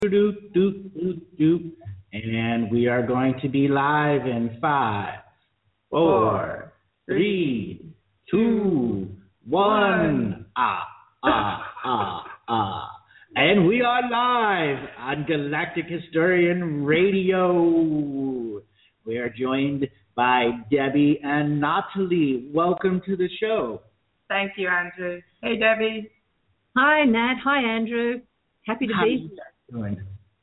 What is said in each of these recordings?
Doop, doop, doop, doop. And we are going to be live in five, Four, four, three, two, one. Ah. And we are live on Galactic Historian Radio. We are joined by Debbie and Natalie. Welcome to the show. Thank you, Andrew. Hey, Debbie. Hi, Nat. Hi, Andrew. Happy to be here. Doing?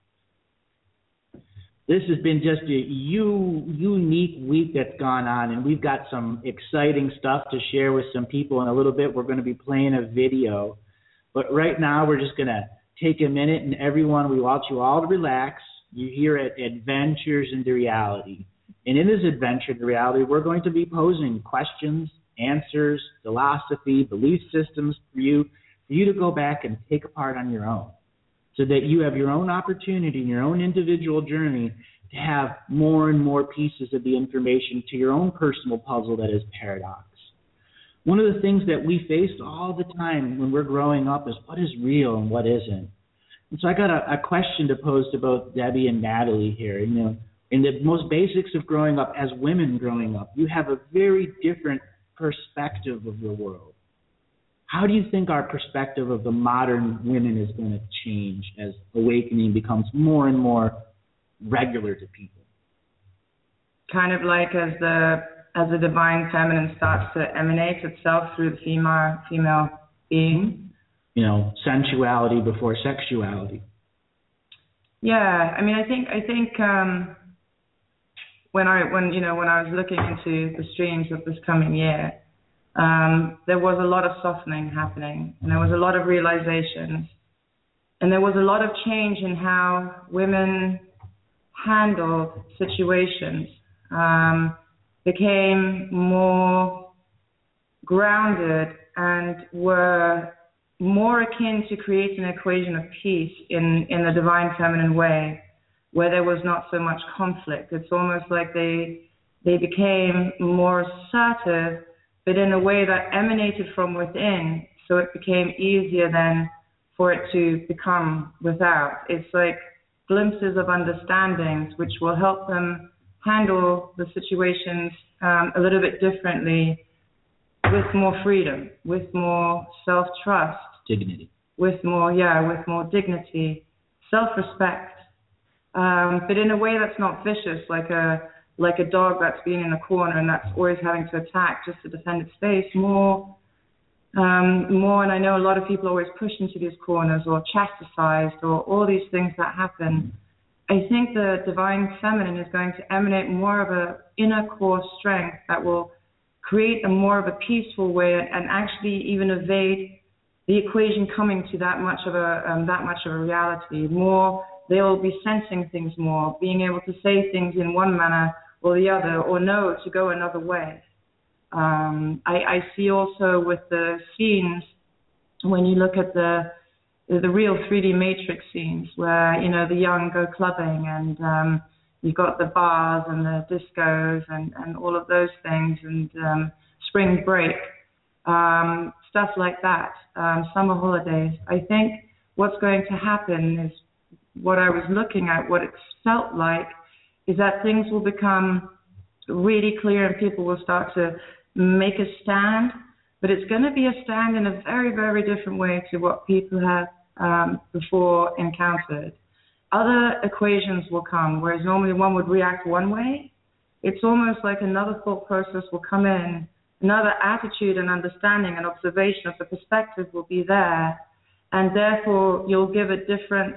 This has been just a unique week that's gone on, and we've got some exciting stuff to share with some people. In a little bit, we're going to be playing a video. But right now, we're just going to take a minute, and everyone, we want you all to relax. You're here at Adventures into Reality. And in this adventure into reality, we're going to be posing questions, answers, philosophy, belief systems for you to go back and take apart on your own, so that you have your own opportunity, your own individual journey to have more and more pieces of the information to your own personal puzzle that is paradox. One of the things that we face all the time when we're growing up is what is real and what isn't. And so I got a question to pose to both Debbie and Natalie here. You know, in the most basics of growing up, as women growing up, you have a very different perspective of the world. How do you think our perspective of the modern women is going to change as awakening becomes more and more regular to people? Kind of like as the divine feminine starts to emanate itself through the female being. You know, sensuality before sexuality. Yeah, I mean, I think when I was looking into the streams of this coming year, there was a lot of softening happening, and there was a lot of realizations, and there was a lot of change in how women handled situations, became more grounded and were more akin to create an equation of peace in the divine feminine way, where there was not so much conflict. It's almost like they became more assertive, but in a way that emanated from within, so it became easier then for it to become without. It's like glimpses of understandings which will help them handle the situations a little bit differently, with more freedom, with more self-trust. Dignity. With more dignity, self-respect, but in a way that's not vicious, like a dog that's been in a corner and that's always having to attack just to defend its space, more, and I know a lot of people always push into these corners or chastised or all these things that happen. I think the divine feminine is going to emanate more of an inner core strength that will create a more of a peaceful way and actually even evade the equation coming to that much of a reality. More, they will be sensing things more, being able to say things in one manner or the other, or no, to go another way. I see also with the scenes, when you look at the real 3D Matrix scenes, where, you know, the young go clubbing and you've got the bars and the discos and all of those things, and spring break, stuff like that, summer holidays. I think what's going to happen is, what I was looking at, what it felt like, is that things will become really clear and people will start to make a stand, but it's going to be a stand in a very, very different way to what people have before encountered. Other equations will come, whereas normally one would react one way. It's almost like another thought process will come in, another attitude and understanding and observation of the perspective will be there, and therefore you'll give a different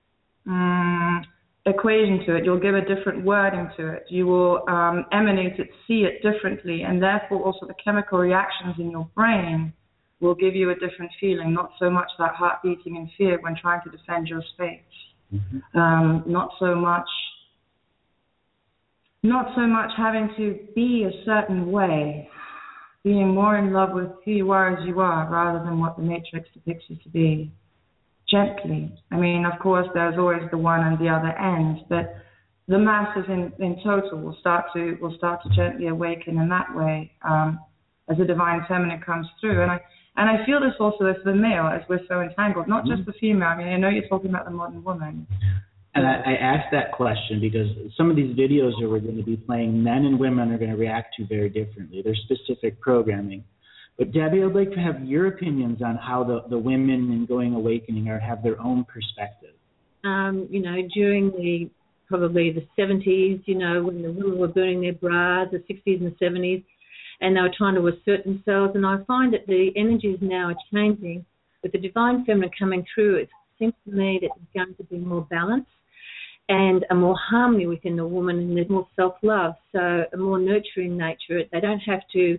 equation to it, you'll give a different wording to it, you will emanate it, see it differently, and therefore also the chemical reactions in your brain will give you a different feeling, not so much that heart beating in fear when trying to defend your space. Not so much having to be a certain way, being more in love with who you are as you are rather than what the Matrix depicts you to be. Gently. I mean, of course, there's always the one and the other end, but the masses in total will start to gently awaken in that way as the divine feminine comes through. And And I feel this also as the male, as we're so entangled, not just the female. I mean, I know you're talking about the modern woman. And I asked that question because some of these videos that we're going to be playing, men and women are going to react to very differently. There's specific programming. But Debbie, I'd like to have your opinions on how the women in Going Awakening have their own perspective. During probably the 70s, when the women were burning their bras, the 60s and the 70s, and they were trying to assert themselves. And I find that the energies now are changing. With the divine feminine coming through, it seems to me that there's going to be more balance and a more harmony within the woman, and there's more self-love, so a more nurturing nature. They don't have to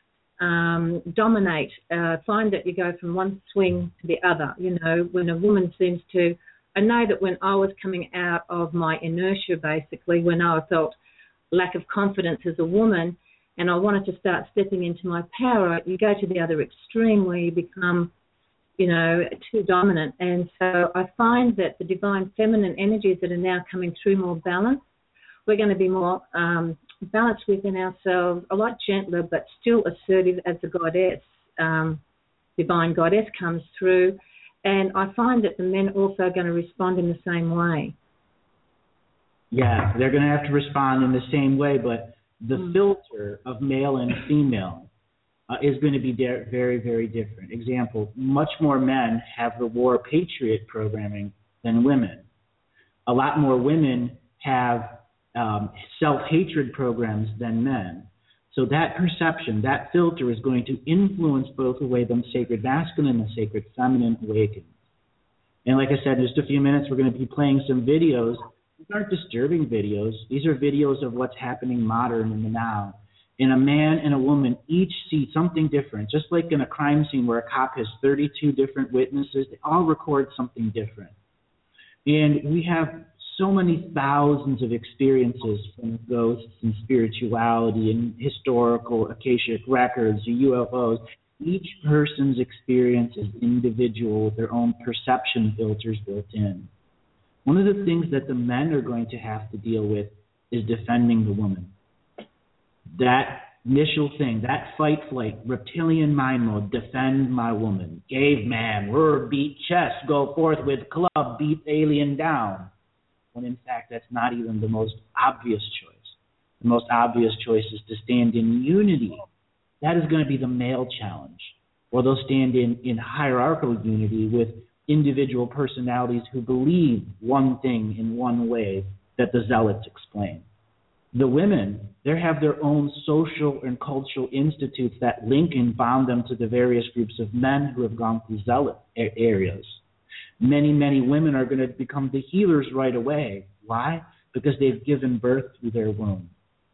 dominate. Find that you go from one swing to the other. When a woman seems to, I know that when I was coming out of my inertia, basically, when I felt lack of confidence as a woman and I wanted to start stepping into my power, you go to the other extreme where you become too dominant. And so I find that the divine feminine energies that are now coming through more balanced, we're going to be more balanced within ourselves, a lot gentler but still assertive as the goddess, divine goddess comes through. And I find that the men also are going to respond in the same way. Yeah, they're going to have to respond in the same way, but the filter of male and female is going to be very, very different. Example, much more men have the War Patriot programming than women. A lot more women have self-hatred programs than men. So that perception, that filter is going to influence both the way the sacred masculine and the sacred feminine awakens. And like I said, in just a few minutes, we're going to be playing some videos. These aren't disturbing videos. These are videos of what's happening modern in the now. And a man and a woman each see something different. Just like in a crime scene where a cop has 32 different witnesses, they all record something different. And we have so many thousands of experiences from ghosts and spirituality and historical Akashic records, UFOs. Each person's experience is individual with their own perception filters built in. One of the things that the men are going to have to deal with is defending the woman. That initial thing, that fight, flight, reptilian mind mode, defend my woman. Caveman, beat chest, go forth with club, beat alien down. When in fact, that's not even the most obvious choice. The most obvious choice is to stand in unity. That is going to be the male challenge. Or they'll stand in hierarchical unity with individual personalities who believe one thing in one way that the zealots explain. The women, they have their own social and cultural institutes that link and bond them to the various groups of men who have gone through zealot areas. Many, many women are going to become the healers right away. Why? Because they've given birth through their womb.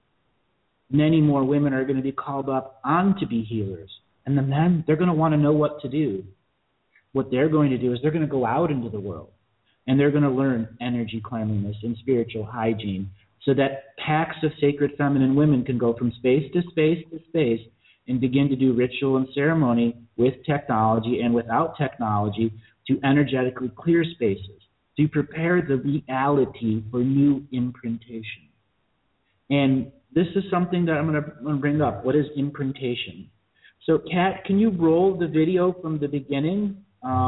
Many more women are going to be called up on to be healers. And the men, they're going to want to know what to do. What they're going to do is they're going to go out into the world and they're going to learn energy cleanliness and spiritual hygiene so that packs of sacred feminine women can go from space to space to space and begin to do ritual and ceremony with technology and without technology to energetically clear spaces, to prepare the reality for new imprintation. And this is something that I'm going to bring up. What is imprintation? So, Kat, can you roll the video from the beginning?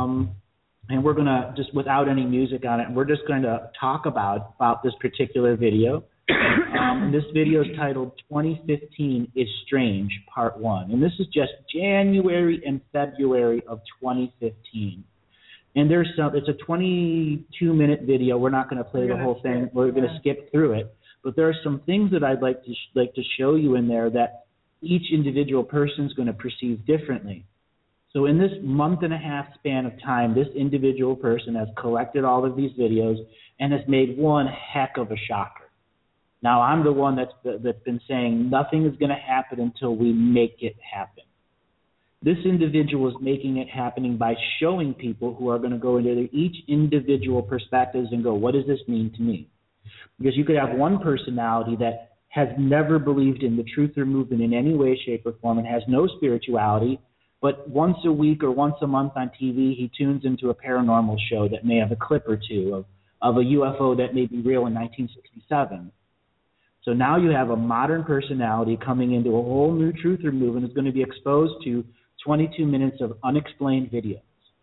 And we're going to, just without any music on it, we're just going to talk about this particular video. And this video is titled 2015 is Strange, Part 1. And this is just January and February of 2015. And it's a 22-minute video. We're not going to play the whole thing. We're going to skip through it. But there are some things that I'd like to show you in there that each individual person is going to perceive differently. So in this month-and-a-half span of time, this individual person has collected all of these videos and has made one heck of a shocker. Now, I'm the one that's been saying nothing is going to happen until we make it happen. This individual is making it happening by showing people who are going to go into each individual perspectives and go, what does this mean to me? Because you could have one personality that has never believed in the Truther movement in any way, shape, or form and has no spirituality, but once a week or once a month on TV, he tunes into a paranormal show that may have a clip or two of a UFO that may be real in 1967. So now you have a modern personality coming into a whole new Truther movement is going to be exposed to 22 minutes of unexplained videos.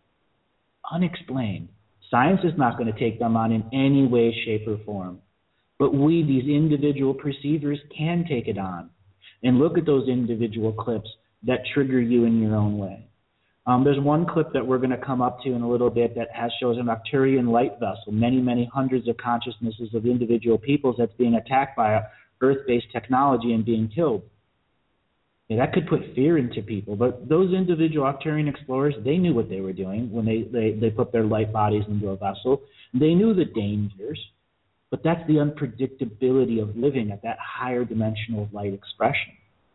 Unexplained. Science is not going to take them on in any way, shape, or form. But we, these individual perceivers, can take it on and look at those individual clips that trigger you in your own way. There's one clip that we're going to come up to in a little bit that shows an Arcturian light vessel, many, many hundreds of consciousnesses of individual peoples that's being attacked by a Earth-based technology and being killed. Yeah, that could put fear into people, but those individual Arcturian explorers, they knew what they were doing when they put their light bodies into a vessel. They knew the dangers, but that's the unpredictability of living at that higher dimensional light expression.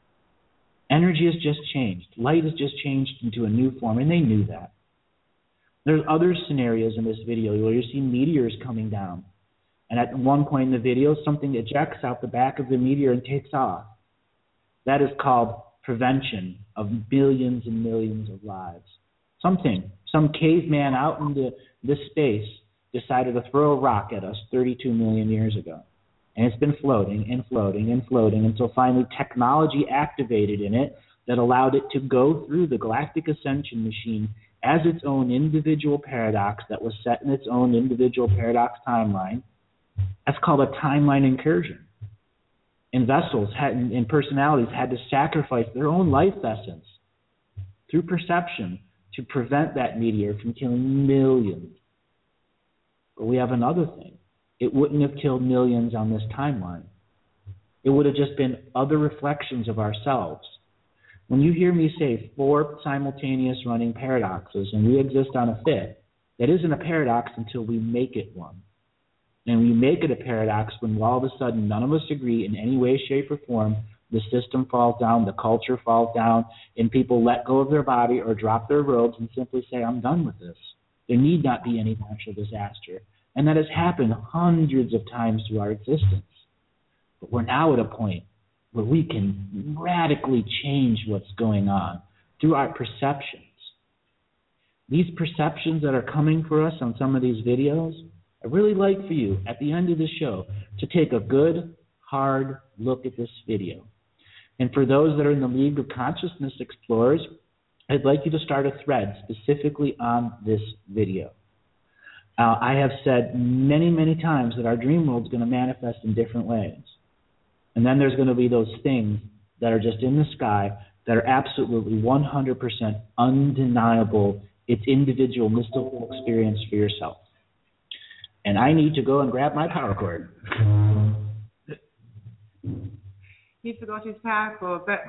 Energy has just changed. Light has just changed into a new form, and they knew that. There's other scenarios in this video where you see meteors coming down, and at one point in the video, something ejects out the back of the meteor and takes off. That is called prevention of millions and millions of lives. Some caveman out into this space decided to throw a rock at us 32 million years ago. And it's been floating and floating and floating until finally technology activated in it that allowed it to go through the galactic ascension machine as its own individual paradox that was set in its own individual paradox timeline. That's called a timeline incursion. And vessels and personalities had to sacrifice their own life essence through perception to prevent that meteor from killing millions. But we have another thing. It wouldn't have killed millions on this timeline. It would have just been other reflections of ourselves. When you hear me say 4 simultaneous running paradoxes and we exist on a fifth, that isn't a paradox until we make it one. And we make it a paradox when all of a sudden none of us agree in any way, shape, or form. The system falls down, the culture falls down, and people let go of their body or drop their robes and simply say, I'm done with this. There need not be any natural disaster. And that has happened hundreds of times through our existence. But we're now at a point where we can radically change what's going on through our perceptions. These perceptions that are coming for us on some of these videos, I'd really like for you, at the end of the show, to take a good, hard look at this video. And for those that are in the League of Consciousness Explorers, I'd like you to start a thread specifically on this video. I have said many, many times that our dream world is going to manifest in different ways. And then there's going to be those things that are just in the sky that are absolutely 100% undeniable. It's individual mystical experience for yourself. And I need to go and grab my power cord. He forgot his power cord. But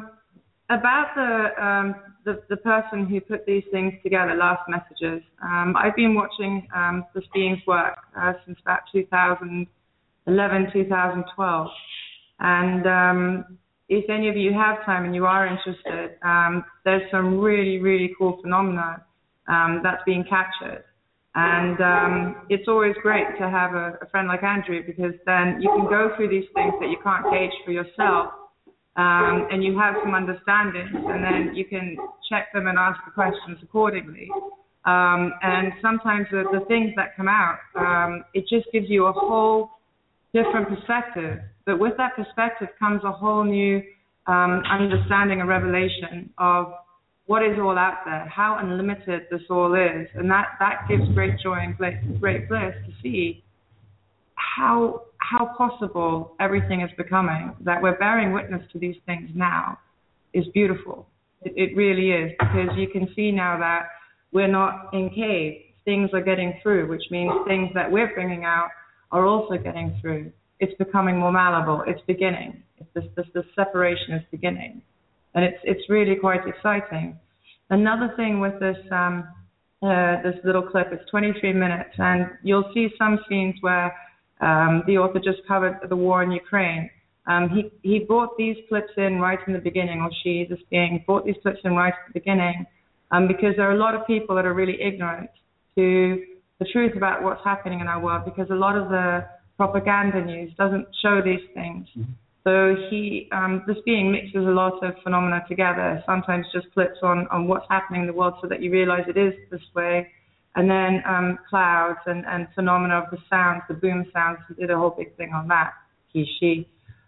about the person who put these things together, Last Messages, I've been watching this being's work since about 2011, 2012. And if any of you have time and you are interested, there's some really, really cool phenomena that's being captured. And it's always great to have a friend like Andrew, because then you can go through these things that you can't gauge for yourself, and you have some understandings, and then you can check them and ask the questions accordingly. And sometimes the things that come out, it just gives you a whole different perspective. But with that perspective comes a whole new understanding and revelation of what is all out there, how unlimited this all is. And that gives great joy and great bliss to see how possible everything is becoming, that we're bearing witness to these things now is beautiful. It really is, because you can see now that we're not in caves. Things are getting through, which means things that we're bringing out are also getting through. It's becoming more malleable. It's beginning. This separation is beginning. And it's really quite exciting. Another thing with this this little clip, it's 23 minutes, and you'll see some scenes where the author just covered the war in Ukraine. He brought these clips in right in the beginning, or she, this being, brought these clips in right at the beginning, because there are a lot of people that are really ignorant to the truth about what's happening in our world, because a lot of the propaganda news doesn't show these things. Mm-hmm. So this being mixes a lot of phenomena together, sometimes just clips on what's happening in the world so that you realize it is this way, and then clouds and phenomena of the sounds, the boom sounds. He did a whole big thing on that, she.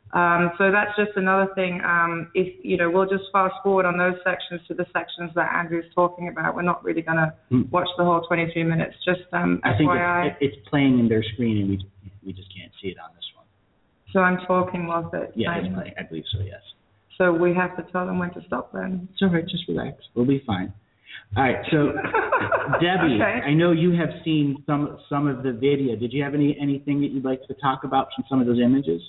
So that's just another thing. If we'll just fast forward on those sections to the sections that Andrew's talking about. We're not really going to watch the whole 23 minutes. Just I think it's playing in their screen, and we just can't see it on this one. So I'm talking whilst it's playing. I believe so. Yes. So we have to tell them when to stop then. It's all right. Just relax. We'll be fine. All right. So Debbie, okay. I know you have seen some of the video. Did you have anything that you'd like to talk about from some of those images?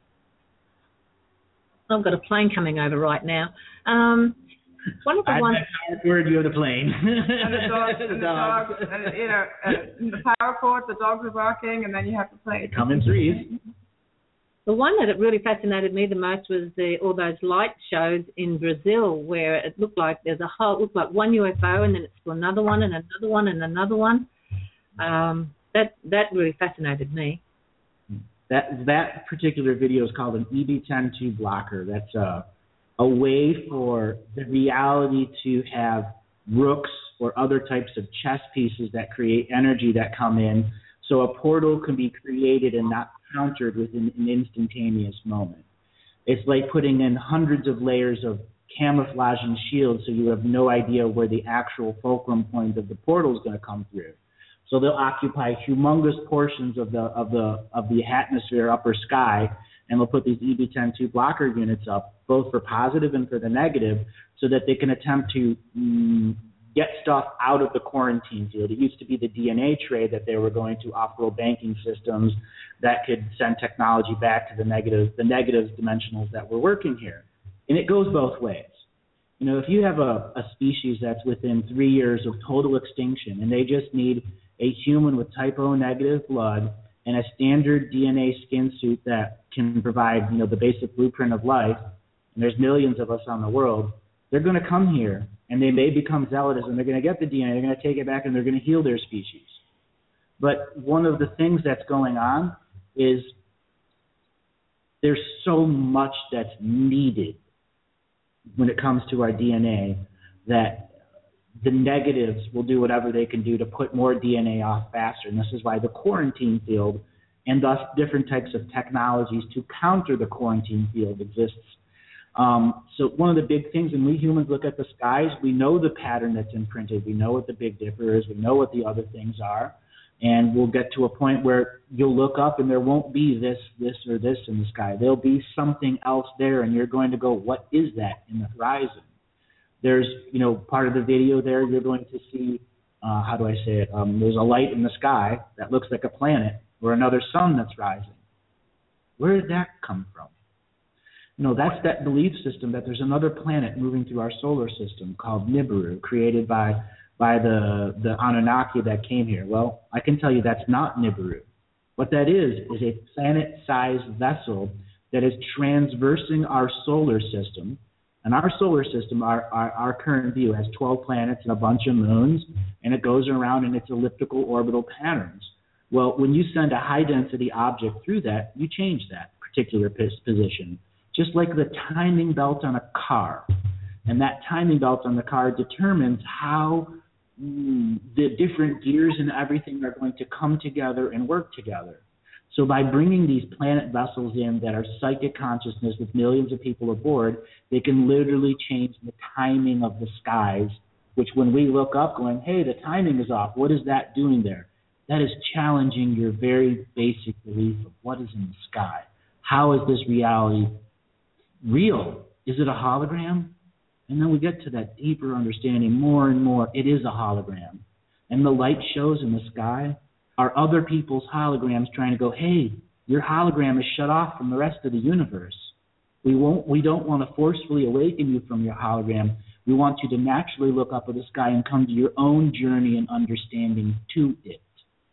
I've got a plane coming over right now. One of the ones. I've heard you have the plane. And the dogs, and the power cords, the dogs are barking, and then you have to play. They come in threes. The one that really fascinated me the most was all those light shows in Brazil, where it looked like looked like one UFO, and then it's another one, and another one, and another one. That really fascinated me. That particular video is called an EB-10-2 blocker. That's a way for the reality to have rooks or other types of chess pieces that create energy that come in, so a portal can be created and not countered within an instantaneous moment. It's like putting in hundreds of layers of camouflage and shields, so you have no idea where the actual fulcrum point of the portal is going to come through. So they'll occupy humongous portions of the atmosphere, upper sky, and they'll put these EB-10-2 blocker units up, both for positive and for the negative, so that they can attempt to get stuff out of the quarantine field. It used to be the DNA tray that they were going to off-road banking systems that could send technology back to the negative dimensionals that were working here. And it goes both ways. If you have a species that's within 3 years of total extinction and they just need a human with type O negative blood and a standard DNA skin suit that can provide, the basic blueprint of life, and there's millions of us on the world, they're going to come here and they may become zealous and they're going to get the DNA, they're going to take it back and they're going to heal their species. But one of the things that's going on is there's so much that's needed when it comes to our DNA that the negatives will do whatever they can do to put more DNA off faster. And this is why the quarantine field and thus different types of technologies to counter the quarantine field exists. So one of the big things, when we humans look at the skies, we know the pattern that's imprinted. We know what the Big Dipper is. We know what the other things are. And we'll get to a point where you'll look up and there won't be this, or this in the sky. There'll be something else there, and you're going to go, what is that in the horizon? There's, part of the video there, you're going to see, there's a light in the sky that looks like a planet or another sun that's rising. Where did that come from? That's that belief system that there's another planet moving through our solar system called Nibiru, created by the Anunnaki that came here. Well, I can tell you that's not Nibiru. What that is a planet-sized vessel that is transversing our solar system. And our solar system, our current view, has 12 planets and a bunch of moons, and it goes around in its elliptical orbital patterns. Well, when you send a high-density object through that, you change that particular position, just like the timing belt on a car. And that timing belt on the car determines how the different gears and everything are going to come together and work together. So by bringing these planet vessels in that are psychic consciousness with millions of people aboard, they can literally change the timing of the skies, which when we look up going, hey, the timing is off, what is that doing there? That is challenging your very basic belief of what is in the sky. How is this reality real? Is it a hologram? And then we get to that deeper understanding more and more. It is a hologram. And the light shows in the sky are other people's holograms trying to go, hey, your hologram is shut off from the rest of the universe. We don't want to forcefully awaken you from your hologram. We want you to naturally look up at the sky and come to your own journey and understanding to it.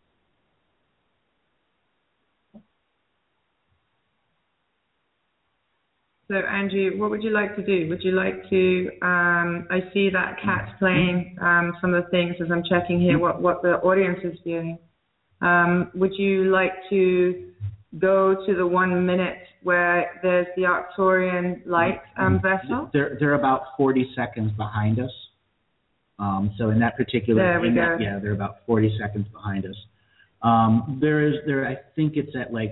So, Andrew, what would you like to do? Would you like to, I see that Kat's playing some of the things as I'm checking here what the audience is viewing. Would you like to go to the 1 minute where there's the Arcturian light vessel? They're about 40 seconds behind us. So in that particular, they're about 40 seconds behind us. I think it's at like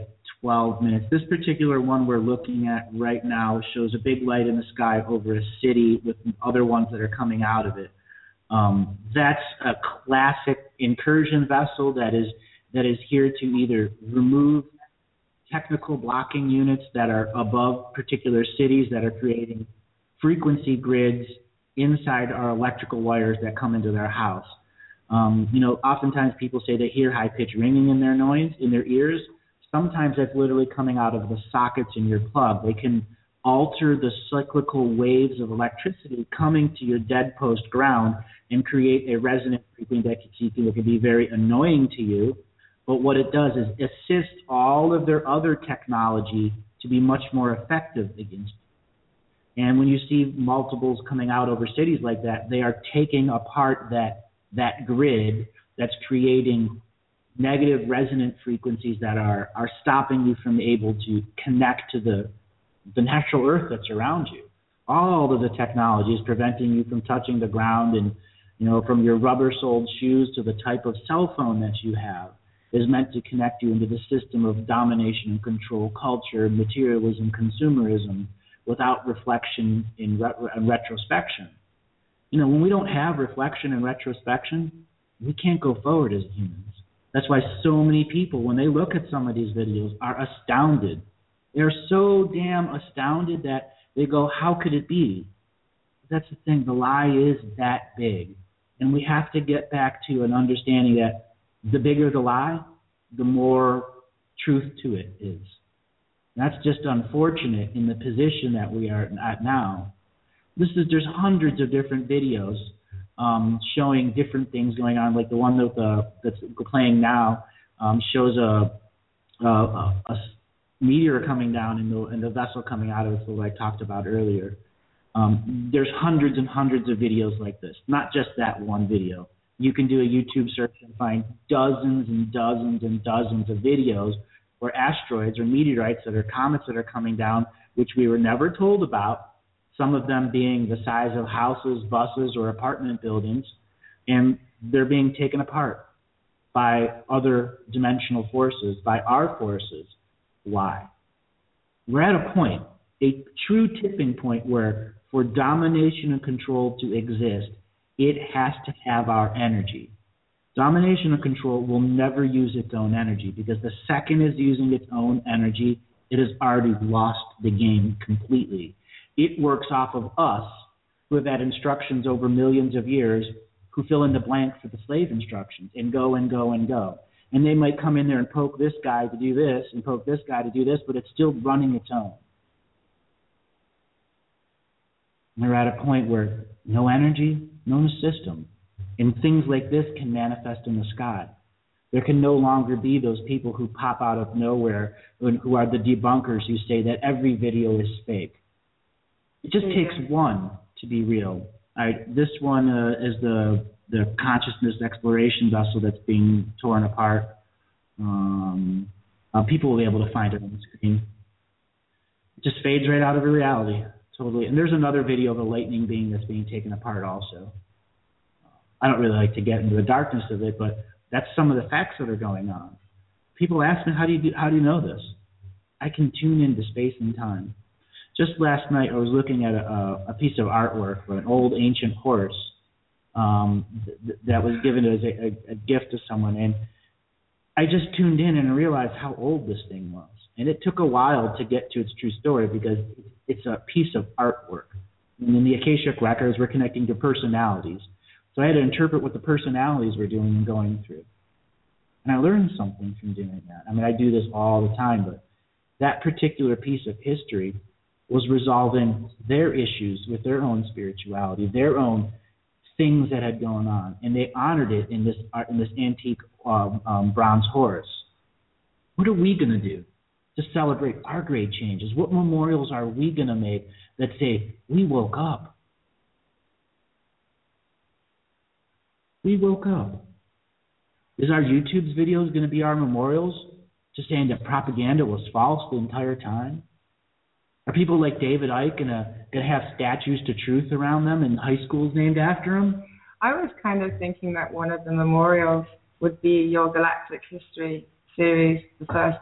12 minutes. This particular one we're looking at right now shows a big light in the sky over a city with other ones that are coming out of it. That's a classic incursion vessel that is here to either remove technical blocking units that are above particular cities that are creating frequency grids inside our electrical wires that come into their house. Oftentimes people say they hear high-pitched ringing in their ears. Sometimes that's literally coming out of the sockets in your plug. They can alter the cyclical waves of electricity coming to your dead post ground and create a resonant frequency that can be very annoying to you. But what it does is assist all of their other technology to be much more effective against you. And when you see multiples coming out over cities like that, they are taking apart that grid that's creating negative resonant frequencies that are stopping you from able to connect to the natural earth that's around you. All of the technology is preventing you from touching the ground, and from your rubber-soled shoes to the type of cell phone that you have is meant to connect you into the system of domination and control culture, materialism, consumerism, without reflection and retrospection. When we don't have reflection and retrospection, we can't go forward as humans. That's why so many people, when they look at some of these videos, are astounded. They're so damn astounded that they go, how could it be? That's the thing. The lie is that big. And we have to get back to an understanding that the bigger the lie, the more truth to it is. That's just unfortunate in the position that we are at now. There's hundreds of different videos showing different things going on, like the one that's playing now shows a meteor coming down and the vessel coming out of it, what I talked about earlier. There's hundreds and hundreds of videos like this, not just that one video. You can do a YouTube search and find dozens and dozens and dozens of videos where asteroids or meteorites that are comets that are coming down, which we were never told about, some of them being the size of houses, buses, or apartment buildings, and they're being taken apart by other dimensional forces, by our forces. Why? We're at a point, a true tipping point, where for domination and control to exist, it has to have our energy. Domination and control will never use its own energy, because the second it's using its own energy, it has already lost the game completely. It works off of us, who have had instructions over millions of years, who fill in the blank for the slave instructions, and go and go and go. And they might come in there and poke this guy to do this and poke this guy to do this, but it's still running its own. And we're at a point where no energy, no system. And things like this can manifest in the sky. There can no longer be those people who pop out of nowhere, who are the debunkers who say that every video is fake. It just takes one to be real. This one is the consciousness exploration vessel that's being torn apart. People will be able to find it on the screen. It just fades right out of the reality, totally. And there's another video of a lightning being that's being taken apart also. I don't really like to get into the darkness of it, but that's some of the facts that are going on. People ask me, how do you know this? I can tune into space and time. Just last night, I was looking at a piece of artwork for an old ancient horse that was given as a gift to someone, and I just tuned in and realized how old this thing was. And it took a while to get to its true story, because it's a piece of artwork. And in the Akashic records, we're connecting to personalities. So I had to interpret what the personalities were doing and going through. And I learned something from doing that. I mean, I do this all the time, but that particular piece of history was resolving their issues with their own spirituality, their own things that had gone on, and they honored it in this antique bronze horse. What are we going to do to celebrate our great changes? What memorials are we going to make that say, we woke up? We woke up. Is our YouTube's videos going to be our memorials to saying that propaganda was false the entire time? Are people like David Icke going to have statues to truth around them and high schools named after him? I was kind of thinking that one of the memorials would be your Galactic History series, the first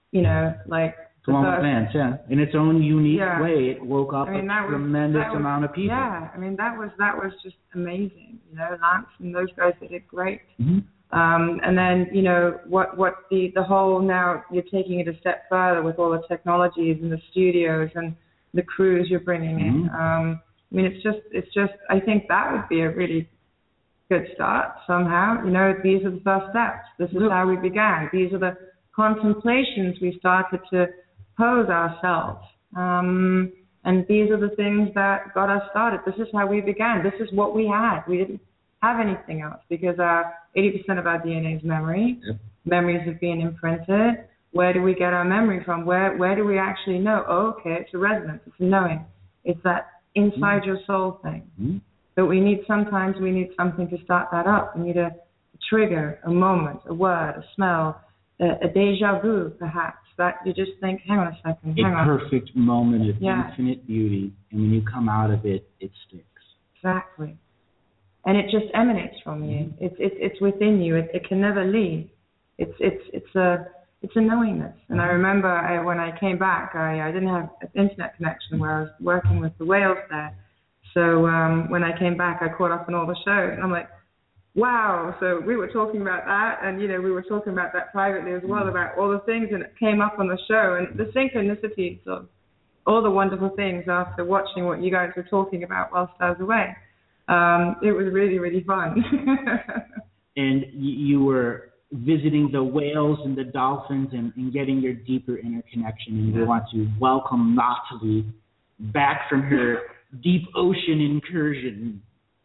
like the plants, in its own unique way, it woke up a tremendous amount of people. Yeah, that was just amazing. Lance and those guys, they did great. Mm-hmm. And then what the whole, now you're taking it a step further with all the technologies and the studios and the crews you're bringing in. It's just I think that would be a really good start somehow. These are the first steps. This is how we began. These are the contemplations we started to pose ourselves. And these are the things that got us started. This is how we began. This is what we had. We didn't have anything else because 80% of our DNA is memory. Yep. Memories have been imprinted. Where do we get our memory from? Where do we actually know? Oh, okay, it's a resonance. It's a knowing. It's that inside your soul thing. Mm-hmm. But sometimes we need something to start that up. We need a trigger, a moment, a word, a smell, a deja vu, perhaps, that you just think, hang on a second, hang on. A perfect moment of infinite beauty, and when you come out of it, it sticks. Exactly. And it just emanates from you. It's within you. It can never leave. It's a knowingness. And I remember when I came back, I didn't have an internet connection where I was working with the whales there. So when I came back, I caught up on all the shows, and I'm like, wow. So we were talking about that, and we were talking about that privately as well, about all the things, and it came up on the show, and the synchronicities of all the wonderful things after watching what you guys were talking about whilst I was away. It was really, really fun. And you were visiting the whales and the dolphins and getting your deeper interconnection, and we want to welcome Natalie back from her deep ocean incursion.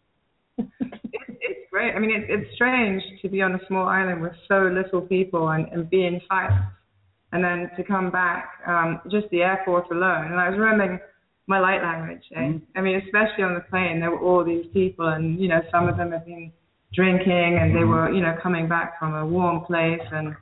It's great. It's strange to be on a small island with so little people and be in silence. And then to come back, just the airport alone. And I was remembering my light language. Especially on the plane, there were all these people, and, some of them had been drinking, and they were, coming back from a warm place, and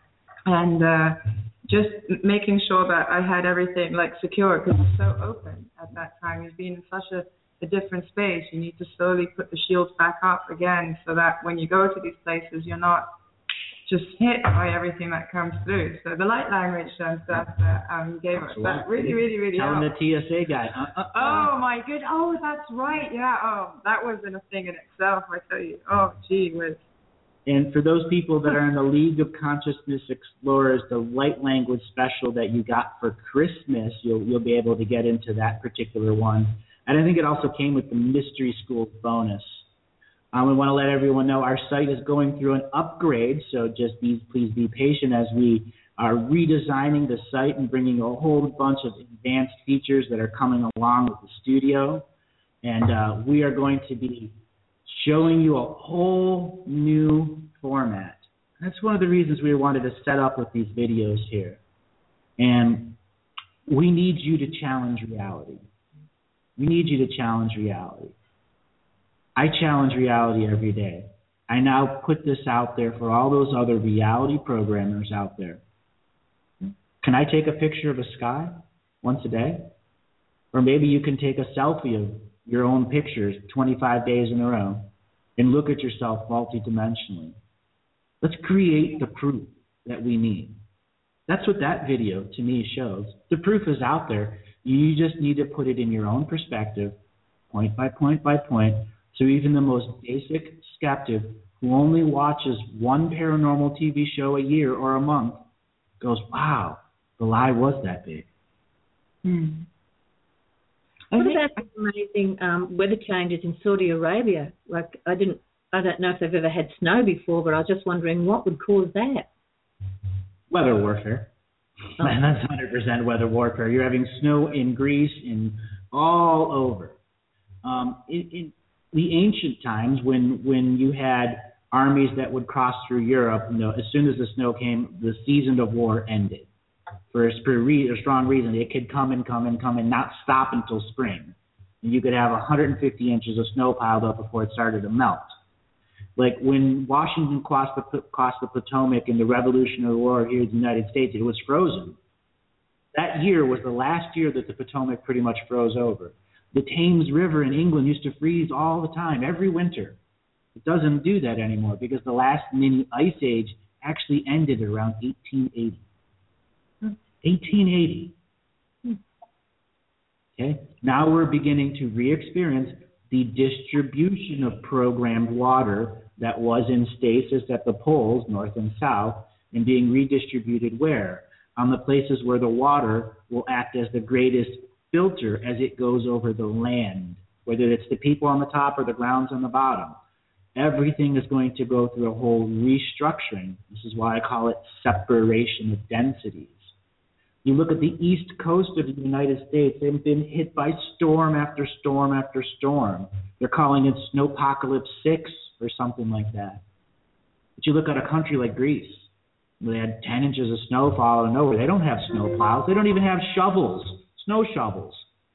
just making sure that I had everything secure, because it's so open at that time. You've been in such a different space. You need to slowly put the shields back up again, so that when you go to these places, you're not just hit by everything that comes through. So the light language and stuff that gave us, that really, really, really helped. Telling the TSA guy. Oh my good. Oh, that's right. Yeah. Oh, that wasn't a thing in itself, I tell you. Oh, gee whiz. And for those people that are in the League of Consciousness Explorers, the light language special that you got for Christmas, you'll be able to get into that particular one. And I think it also came with the Mystery School bonus. We want to let everyone know our site is going through an upgrade, so just please be patient as we are redesigning the site and bringing a whole bunch of advanced features that are coming along with the studio. And we are going to be showing you a whole new format. That's one of the reasons we wanted to set up with these videos here. And we need you to challenge reality. We need you to challenge reality. I challenge reality every day. I now put this out there for all those other reality programmers out there. Can I take a picture of a sky once a day? Or maybe you can take a selfie of your own pictures 25 days in a row and look at yourself multidimensionally. Let's create the proof that we need. That's what that video to me shows. The proof is out there. You just need to put it in your own perspective, point by point by point, so even the most basic skeptic who only watches one paranormal TV show a year or a month goes, wow, the lie was that big. What about the amazing weather changes in Saudi Arabia? I don't know if they've ever had snow before, but I was just wondering what would cause that. Weather warfare. Oh. That's 100% weather warfare. You're having snow in Greece and all over. In the ancient times, when you had armies that would cross through Europe, as soon as the snow came, the season of war ended. For a strong reason. It could come and not stop until spring. And you could have 150 inches of snow piled up before it started to melt. Like when Washington crossed the Potomac in the Revolutionary War here in the United States, it was frozen. That year was the last year that the Potomac pretty much froze over. The Thames River in England used to freeze all the time, every winter. It doesn't do that anymore because the last mini ice age actually ended around 1880. 1880. Okay. Now we're beginning to re-experience the distribution of programmed water that was in stasis at the poles, north and south, and being redistributed where? On the places where the water will act as the greatest filter as it goes over the land, whether it's the people on the top or the grounds on the bottom. Everything is going to go through a whole restructuring. This is why I call it separation of densities. You look at the east coast of the United States, they've been hit by storm after storm after storm. They're calling it Snowpocalypse 6 or something like that. But you look at a country like Greece, where they had 10 inches of snowfall out of nowhere. They don't have snow plows. They don't even have shovels, snow shovels.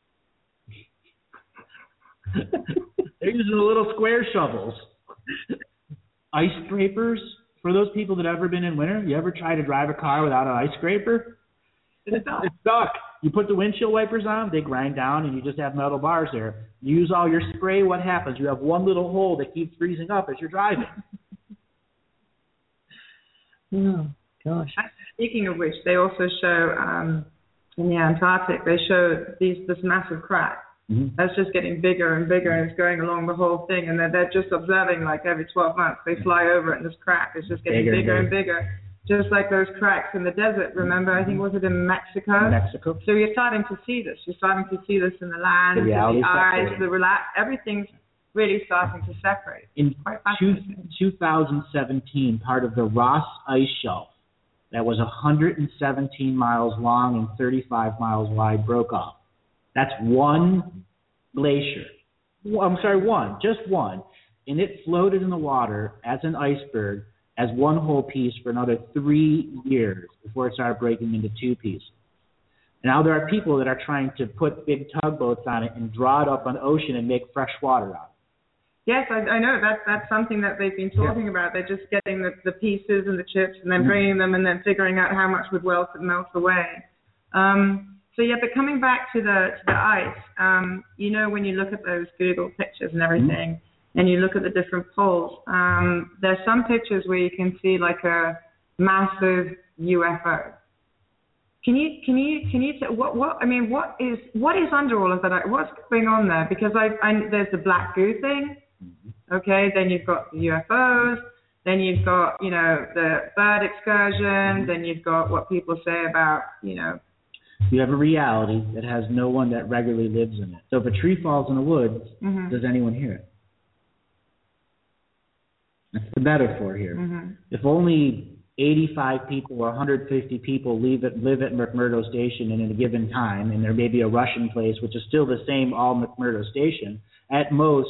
They're using the little square shovels. Ice scrapers, for those people that have ever been in winter, you ever try to drive a car without an ice scraper? It's stuck. You put the windshield wipers on, they grind down, and you just have metal bars there. You use all your spray, what happens? You have one little hole that keeps freezing up as you're driving. Oh, gosh. Speaking of which, they also show, in the Antarctic, they show this massive crack. Mm-hmm. That's just getting bigger and bigger, and it's going along the whole thing, and they're just observing, like, every 12 months, they fly over it, and this crack is just getting bigger and bigger. Just like those cracks in the desert, remember? I think, was it in Mexico? Mexico. So you're starting to see this. You're starting to see this in the land, the eyes, everything's really starting to separate. In 2017, part of the Ross Ice Shelf that was 117 miles long and 35 miles wide broke off. That's one glacier. Just one. And it floated in the water as an iceberg as one whole piece for another 3 years before it started breaking into two pieces. And now there are people that are trying to put big tugboats on it and draw it up on the ocean and make fresh water out of it. Yes, I know. That's something that they've been talking about. They're just getting the pieces and the chips and then bringing them and then figuring out how much would melt away. But coming back to the ice, when you look at those Google pictures and everything, and you look at the different poles, there's some pictures where you can see like a massive UFO. Can you what is under all of that? What's going on there? Because there's the black goo thing, okay. Then you've got the UFOs. Then you've got the bird excursion. Then you've got what people say about You have a reality that has no one that regularly lives in it. So if a tree falls in the woods, does anyone hear it? That's the metaphor here. Mm-hmm. If only 85 people or 150 people live at McMurdo Station in a given time, and there may be a Russian place, which is still the same all McMurdo Station, at most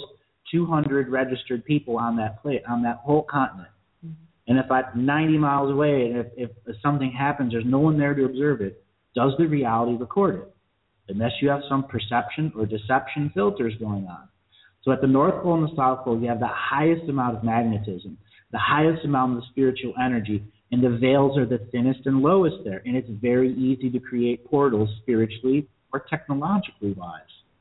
200 registered people on that whole continent. Mm-hmm. And if I'm 90 miles away, and if something happens, there's no one there to observe it, does the reality record it? Unless you have some perception or deception filters going on. So at the North Pole and the South Pole, you have the highest amount of magnetism, the highest amount of spiritual energy, and the veils are the thinnest and lowest there. And it's very easy to create portals spiritually or technologically wise.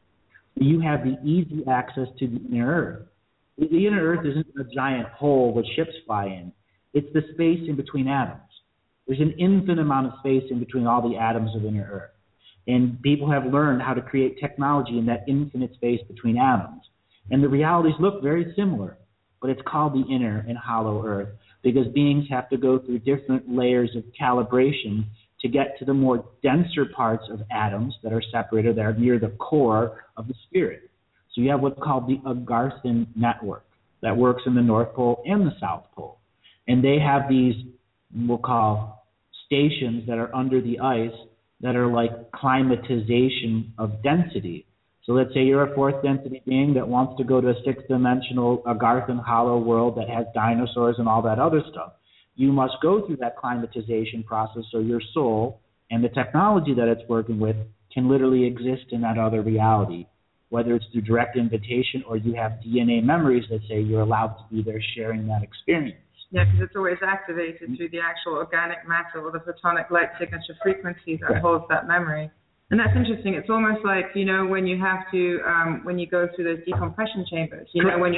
You have the easy access to the inner earth. The inner earth isn't a giant hole with ships fly in. It's the space in between atoms. There's an infinite amount of space in between all the atoms of inner earth. And people have learned how to create technology in that infinite space between atoms. And the realities look very similar, but it's called the inner and hollow earth because beings have to go through different layers of calibration to get to the more denser parts of atoms that are separated, that are near the core of the spirit. So you have what's called the Agarthan network that works in the North Pole and the South Pole. And they have these, we'll call stations that are under the ice that are like climatization of density. So let's say you're a fourth density being that wants to go to a sixth dimensional Agarthan hollow world that has dinosaurs and all that other stuff. You must go through that climatization process so your soul and the technology that it's working with can literally exist in that other reality, whether it's through direct invitation or you have DNA memories that say you're allowed to be there sharing that experience. Yeah, because it's always activated through the actual organic matter or the photonic light signature frequency that holds that memory. And that's interesting. It's almost like, when you have to, when you go through those decompression chambers, when you have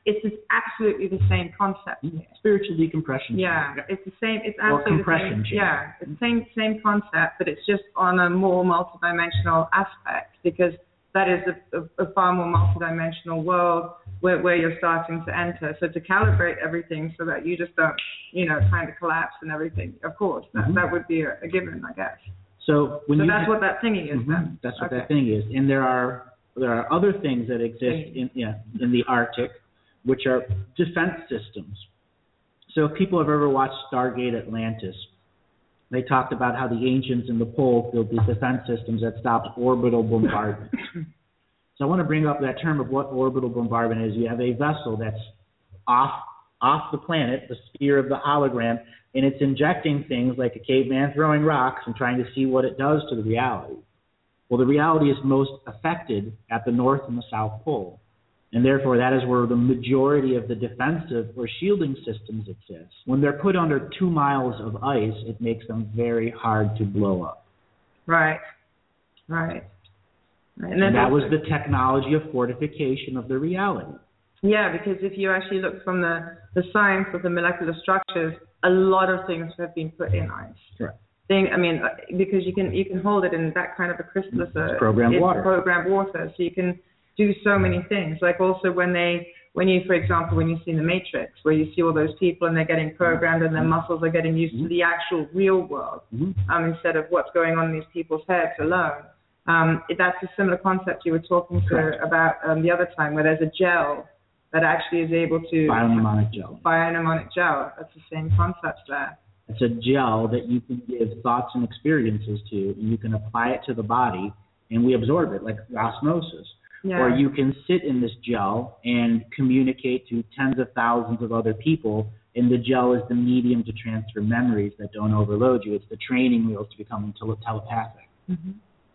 it's just absolutely the same concept. Spiritual decompression. Yeah, it's the same. It's absolutely or compression the same. Yeah, it's the same concept, but it's just on a more multidimensional aspect, because that is a far more multidimensional world where you're starting to enter. So to calibrate everything so that you just don't, kind of collapse and everything. Of course, that would be a given, I guess. So that's what that thingy is then. That's what that thing is, and there are other things that exist in the Arctic, which are defense systems. So if people have ever watched Stargate Atlantis, they talked about how the ancients in the pole built these defense systems that stopped orbital bombardment. So I want to bring up that term of what orbital bombardment is. You have a vessel that's off the planet, the sphere of the hologram, and it's injecting things like a caveman throwing rocks and trying to see what it does to the reality. Well, the reality is most affected at the North and the South Pole. And therefore, that is where the majority of the defensive or shielding systems exist. When they're put under 2 miles of ice, it makes them very hard to blow up. Right. And that was the technology of fortification of the reality. Yeah, because if you actually look from the science of the molecular structures, a lot of things have been put in ice. Correct. Because you can hold it in that kind of a crystal. It's programmed water. So you can do so many things. Like also when you see The Matrix, where you see all those people and they're getting programmed and their muscles are getting used to the actual real world, instead of what's going on in these people's heads alone. That's a similar concept you were talking about the other time, where there's a gel that actually is able to... Biomnemonic gel. That's the same concept there. It's a gel that you can give thoughts and experiences to, and you can apply it to the body, and we absorb it like osmosis. Yeah. Or you can sit in this gel and communicate to tens of thousands of other people, and the gel is the medium to transfer memories that don't overload you. It's the training wheels to becoming telepathic. Mm-hmm.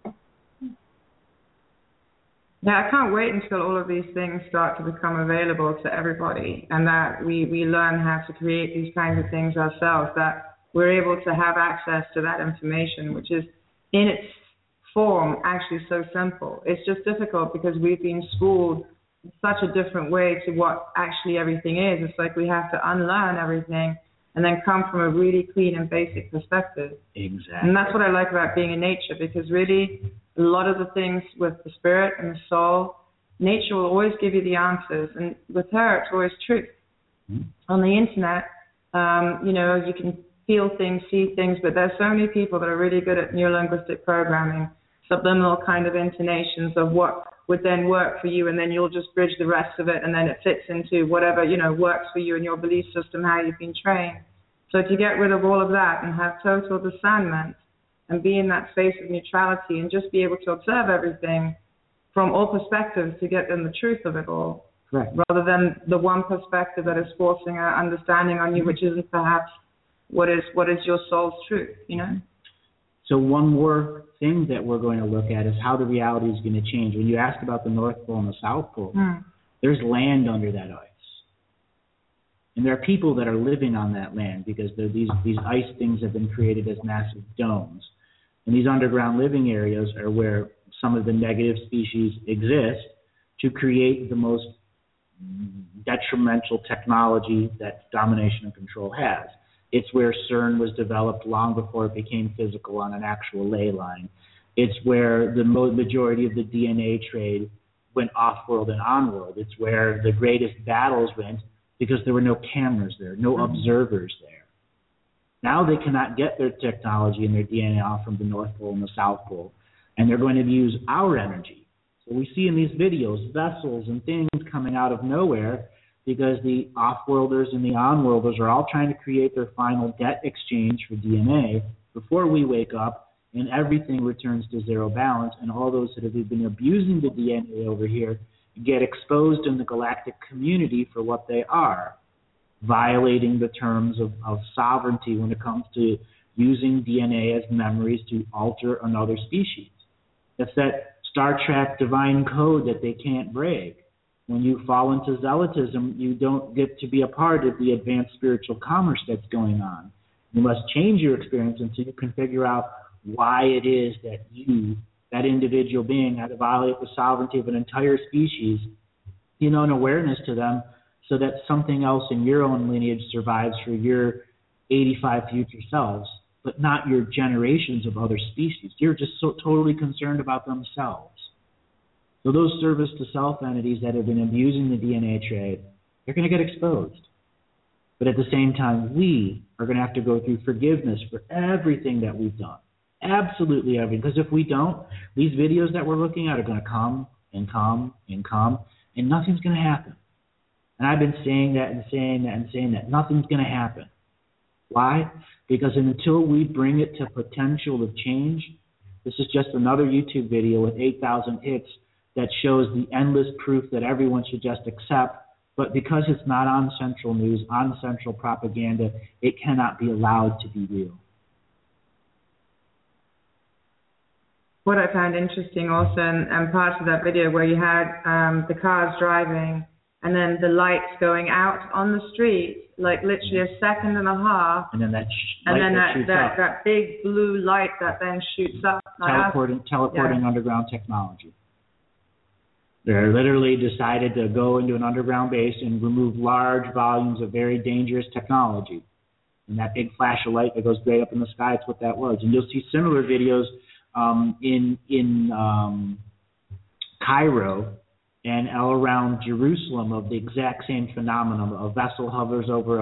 Yeah, I can't wait until all of these things start to become available to everybody, and that we learn how to create these kinds of things ourselves, that we're able to have access to that information, which is in its form actually so simple. It's just difficult because we've been schooled in such a different way to what actually everything is. It's like we have to unlearn everything and then come from a really clean and basic perspective. Exactly. And that's what I like about being in nature, because really a lot of the things with the spirit and the soul, nature will always give you the answers. And with her, it's always truth. Mm-hmm. On the internet, you can feel things, see things, but there's so many people that are really good at neurolinguistic programming, subliminal kind of intonations of what would then work for you, and then you'll just bridge the rest of it, and then it fits into whatever, works for you and your belief system, how you've been trained. So to get rid of all of that and have total discernment and be in that space of neutrality and just be able to observe everything from all perspectives to get in the truth of it all, right, rather than the one perspective that is forcing an understanding on you, which isn't perhaps what is your soul's truth, So one more thing that we're going to look at is how the reality is going to change. When you asked about the North Pole and the South Pole, there's land under that ice. And there are people that are living on that land because these ice things have been created as massive domes. And these underground living areas are where some of the negative species exist to create the most detrimental technology that domination and control has. It's where CERN was developed long before it became physical on an actual ley line. It's where the majority of the DNA trade went off-world and on-world. It's where the greatest battles went because there were no cameras there, no observers there. Now they cannot get their technology and their DNA off from the North Pole and the South Pole, and they're going to use our energy. So we see in these videos vessels and things coming out of nowhere because the off-worlders and the on-worlders are all trying to create their final debt exchange for DNA before we wake up and everything returns to zero balance, and all those that have been abusing the DNA over here get exposed in the galactic community for what they are, violating the terms of sovereignty when it comes to using DNA as memories to alter another species. It's that Star Trek divine code that they can't break. When you fall into zealotism, you don't get to be a part of the advanced spiritual commerce that's going on. You must change your experience until you can figure out why it is that you, that individual being, had to violate the sovereignty of an entire species, an awareness to them so that something else in your own lineage survives for your 85 future selves, but not your generations of other species. You're just so totally concerned about themselves. So those service to self entities that have been abusing the DNA trade, they're going to get exposed. But at the same time, we are going to have to go through forgiveness for everything that we've done. Absolutely everything. Because if we don't, these videos that we're looking at are going to come and come and come, and nothing's going to happen. And I've been saying that and saying that and saying that. Nothing's going to happen. Why? Because until we bring it to potential of change, this is just another YouTube video with 8,000 hits that shows the endless proof that everyone should just accept. But because it's not on Central News, on Central Propaganda, it cannot be allowed to be real. What I found interesting also, and parts of that video where you had the cars driving and then the lights going out on the street, like literally a second and a half. And then that that big blue light that then shoots up. Teleporting underground technology. They're literally decided to go into an underground base and remove large volumes of very dangerous technology. And that big flash of light that goes straight up in the sky, it's what that was. And you'll see similar videos in Cairo and all around Jerusalem of the exact same phenomenon. A vessel hovers over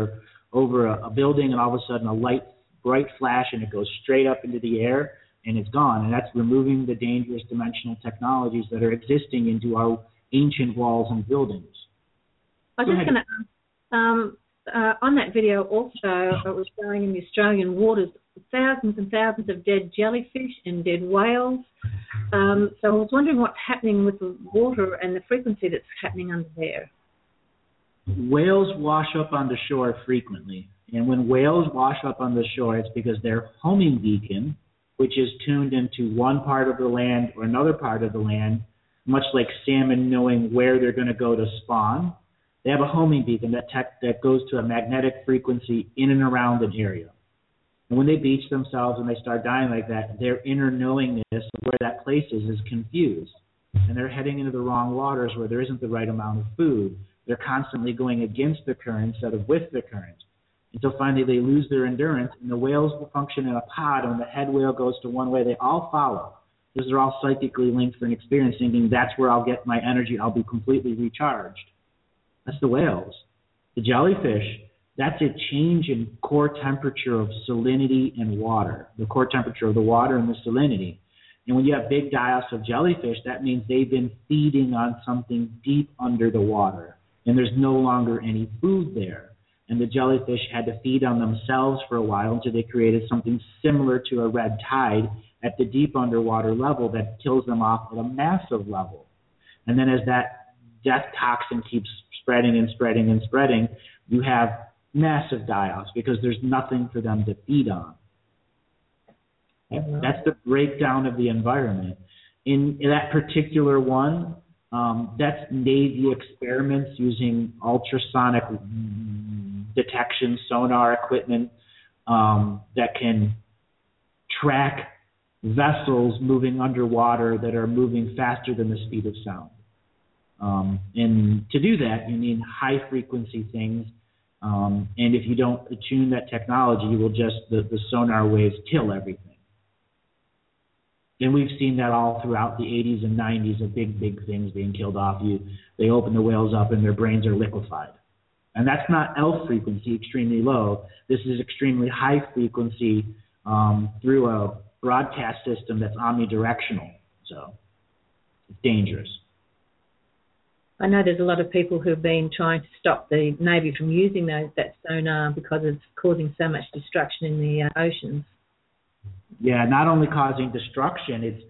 a building, and all of a sudden a bright flash, and it goes straight up into the air, and it's gone. And that's removing the dangerous dimensional technologies that are existing into our ancient walls and buildings. I was just going to ask, on that video also, it was showing in the Australian waters thousands and thousands of dead jellyfish and dead whales. So I was wondering what's happening with the water and the frequency that's happening under there. Whales wash up on the shore frequently. And when whales wash up on the shore, it's because their homing beacon, which is tuned into one part of the land or another part of the land, much like salmon knowing where they're going to go to spawn, they have a homing beacon that goes to a magnetic frequency in and around an area. And when they beach themselves and they start dying like that, their inner knowingness of where that place is confused. And they're heading into the wrong waters where there isn't the right amount of food. They're constantly going against the current instead of with the current. Until finally they lose their endurance, and the whales will function in a pod, and when the head whale goes to one way, they all follow. Because they're all psychically linked for an experience, thinking that's where I'll get my energy, I'll be completely recharged. That's the whales. The jellyfish, that's a change in core temperature of salinity and water, the core temperature of the water and the salinity. And when you have big die-offs of jellyfish, that means they've been feeding on something deep under the water, and there's no longer any food there. And the jellyfish had to feed on themselves for a while until they created something similar to a red tide at the deep underwater level that kills them off at a massive level. And then as that death toxin keeps spreading and spreading and spreading, you have massive die-offs because there's nothing for them to feed on. That's the breakdown of the environment. In that particular one, that's Navy experiments using ultrasonic detection sonar equipment that can track vessels moving underwater that are moving faster than the speed of sound. And to do that, you need high frequency things. And if you don't attune that technology, you will just, the sonar waves kill everything. And we've seen that all throughout the 80s and 90s of big things being killed off. They open the whales up and their brains are liquefied. And that's not ELF frequency, extremely low. This is extremely high frequency through a broadcast system that's omnidirectional. So it's dangerous. I know there's a lot of people who've been trying to stop the Navy from using that sonar because it's causing so much destruction in the oceans. Yeah, not only causing destruction,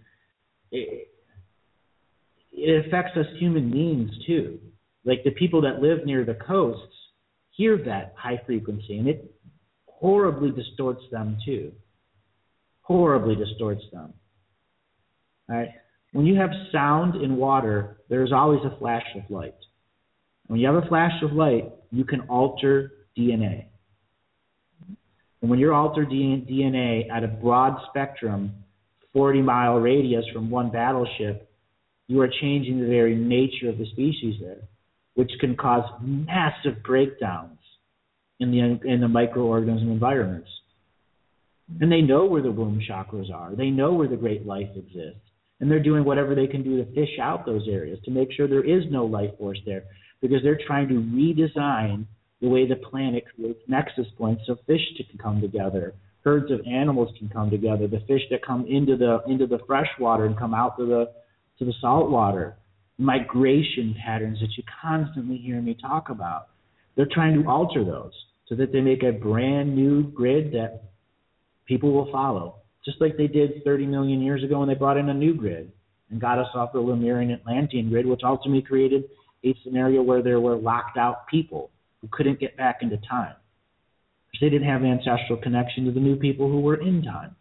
it affects us human beings too. Like the people that live near the coasts hear that high frequency, and it horribly distorts them too. Horribly distorts them. All right. When you have sound in water, there's always a flash of light. When you have a flash of light, you can alter DNA. And when you're altering DNA at a broad spectrum, 40-mile radius from one battleship, you are changing the very nature of the species there. which can cause massive breakdowns in the microorganism environments. And they know where the womb chakras are. They know where the great life exists. And they're doing whatever they can do to fish out those areas to make sure there is no life force there, because they're trying to redesign the way the planet creates nexus points so fish can come together, herds of animals can come together, the fish that come into the fresh water and come out to the salt water, migration patterns that you constantly hear me talk about. They're trying to alter those so that they make a brand new grid that people will follow, just like they did 30 million years ago when they brought in a new grid and got us off the Lemurian Atlantean grid, which ultimately created a scenario where there were locked out people who couldn't get back into time, because they didn't have ancestral connection to the new people who were in time.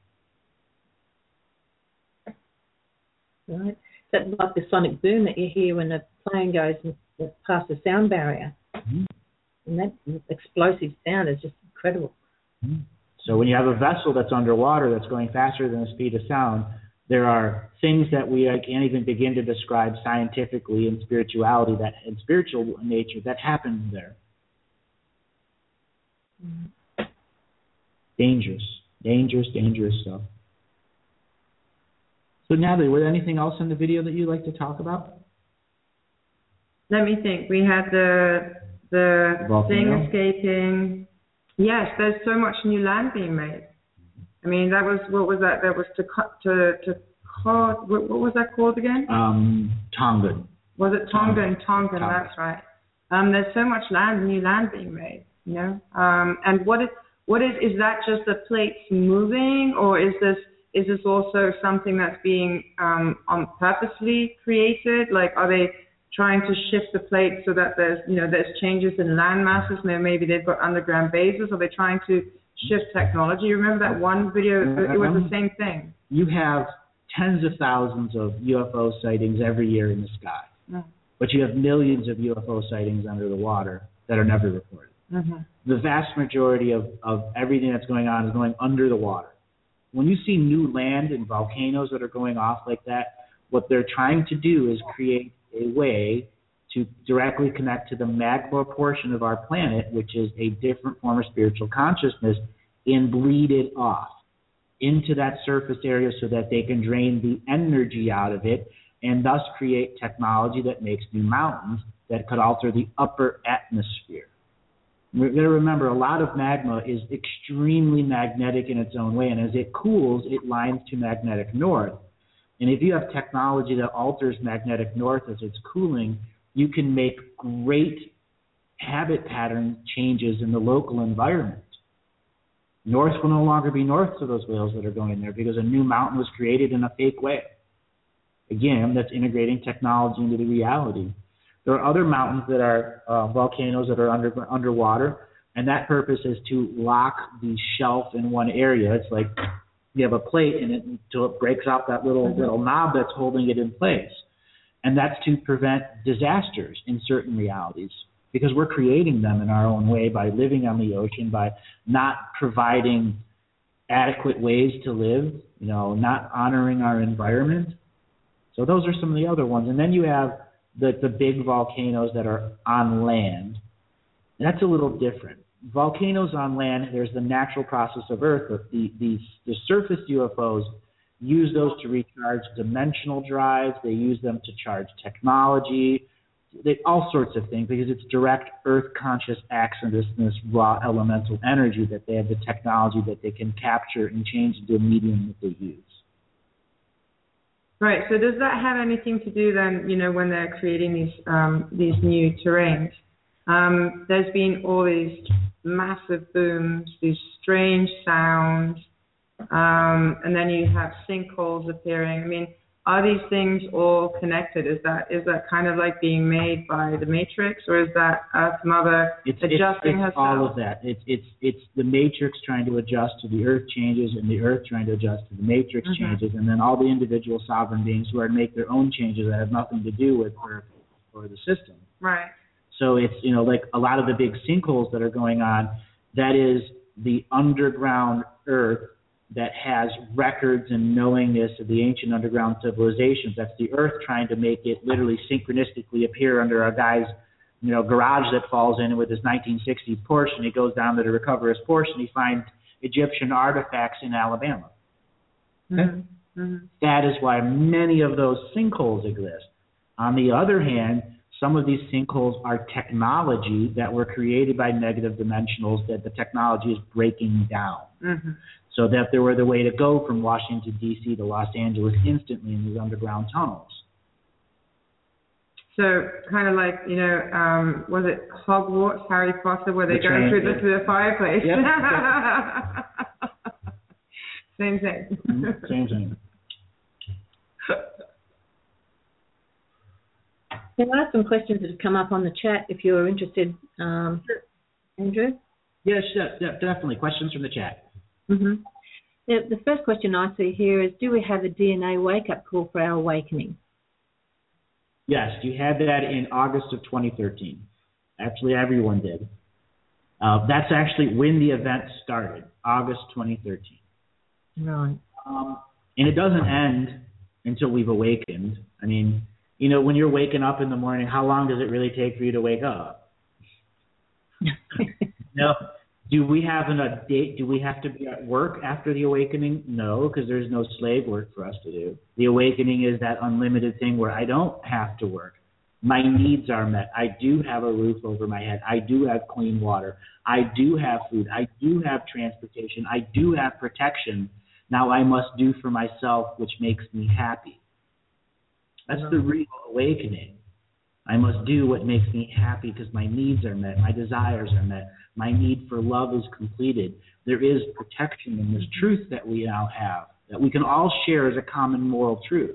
Right. That's like the sonic boom that you hear when a plane goes past the sound barrier. Mm-hmm. And that explosive sound is just incredible. Mm-hmm. So when you have a vessel that's underwater that's going faster than the speed of sound, there are things that we can't even begin to describe scientifically in spirituality, that in spiritual nature, that happens there. Mm-hmm. Dangerous stuff. So Natalie, was there anything else in the video that you'd like to talk about? Let me think. We had the thing escaping. Yes, there's so much new land being made. I mean, that was, what was that? That was what was that called again? Tongan. Was it Tongan? Tongan, that's right. There's so much new land being made, you know. And what is that just the plates moving, or is this also something that's being purposely created? Like, are they trying to shift the plate so that there's changes in land masses? Maybe they've got underground bases. Are they trying to shift technology? Remember that one video? It was the same thing. You have tens of thousands of UFO sightings every year in the sky, but you have millions of UFO sightings under the water that are never reported. Mm-hmm. The vast majority of everything that's going on is going under the water. When you see new land and volcanoes that are going off like that, what they're trying to do is create a way to directly connect to the magma portion of our planet, which is a different form of spiritual consciousness, and bleed it off into that surface area so that they can drain the energy out of it and thus create technology that makes new mountains that could alter the upper atmosphere. We're going to remember, a lot of magma is extremely magnetic in its own way, and as it cools, it lines to magnetic north. And if you have technology that alters magnetic north as it's cooling, you can make great habit pattern changes in the local environment. North will no longer be north to those whales that are going there because a new mountain was created in a fake way. Again, that's integrating technology into the reality. There are other mountains that are volcanoes that are underwater, and that purpose is to lock the shelf in one area. It's like you have a plate in it until it breaks out that little knob that's holding it in place. And that's to prevent disasters in certain realities, because we're creating them in our own way by living on the ocean, by not providing adequate ways to live, not honoring our environment. So those are some of the other ones. And then you have the big volcanoes that are on land. And that's a little different. Volcanoes on land, there's the natural process of Earth, but the surface UFOs use those to recharge dimensional drives. They use them to charge technology, all sorts of things, because it's direct Earth conscious access to this raw elemental energy that they have the technology that they can capture and change into a medium that they use. Right. So does that have anything to do then, when they're creating these new terrains? There's been all these massive booms, these strange sounds, and then you have sinkholes appearing. I mean, are these things all connected? Is that kind of like being made by the Matrix, or is that some other adjusting herself? It's all of that. It's the Matrix trying to adjust to the Earth changes, and the Earth trying to adjust to the Matrix changes, and then all the individual sovereign beings who are to make their own changes that have nothing to do with Earth or the system. Right. So it's, like a lot of the big sinkholes that are going on, that is the underground Earth that has records and knowingness of the ancient underground civilizations. That's the Earth trying to make it literally synchronistically appear under a guy's garage that falls in with his 1960s Porsche, and he goes down there to recover his Porsche, and he finds Egyptian artifacts in Alabama. Okay? Mm-hmm. Mm-hmm. That is why many of those sinkholes exist. On the other hand, some of these sinkholes are technology that were created by negative dimensionals that the technology is breaking down. Mm-hmm. So that there were the way to go from Washington, D.C. to Los Angeles instantly in these underground tunnels. So kind of like, was it Hogwarts, Harry Potter, where they go through the fireplace? Yep. Same thing. Same thing. There are some questions that have come up on the chat if you're interested, Andrew. Yes, definitely. Questions from the chat. Mm-hmm. The first question I see here is, do we have a DNA wake-up call for our awakening? Yes, you had that in August of 2013. Actually, everyone did. That's actually when the event started, August 2013. Right. And it doesn't end until we've awakened. I mean, when you're waking up in the morning, how long does it really take for you to wake up? No. Do we have a date? Do we have to be at work after the awakening? No, because there's no slave work for us to do. The awakening is that unlimited thing where I don't have to work. My needs are met. I do have a roof over my head. I do have clean water. I do have food. I do have transportation. I do have protection. Now I must do for myself, which makes me happy. That's the real awakening. I must do what makes me happy because my needs are met, my desires are met, my need for love is completed. There is protection in this truth that we now have, that we can all share as a common moral truth.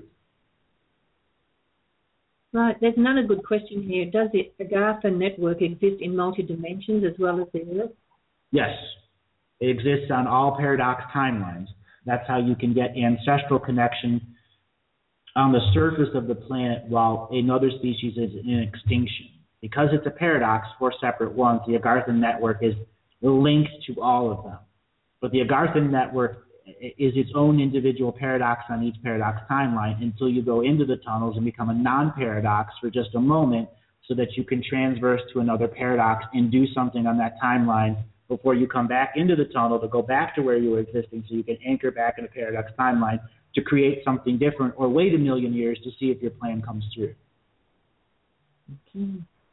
Right. There's another good question here. Does the Agartha network exist in multi-dimensions as well as the Earth? Yes. It exists on all paradox timelines. That's how you can get ancestral connection on the surface of the planet while another species is in extinction. Because it's a paradox, four separate ones, the Agartha network is linked to all of them. But the Agartha network is its own individual paradox on each paradox timeline until you go into the tunnels and become a non-paradox for just a moment so that you can transverse to another paradox and do something on that timeline before you come back into the tunnel to go back to where you were existing so you can anchor back in a paradox timeline to create something different or wait a million years to see if your plan comes through. Okay.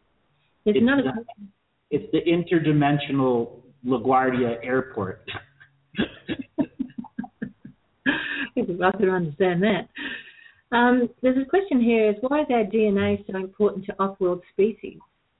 It's the interdimensional LaGuardia Airport. I can understand that. There's a question here, is why is our DNA so important to off-world species?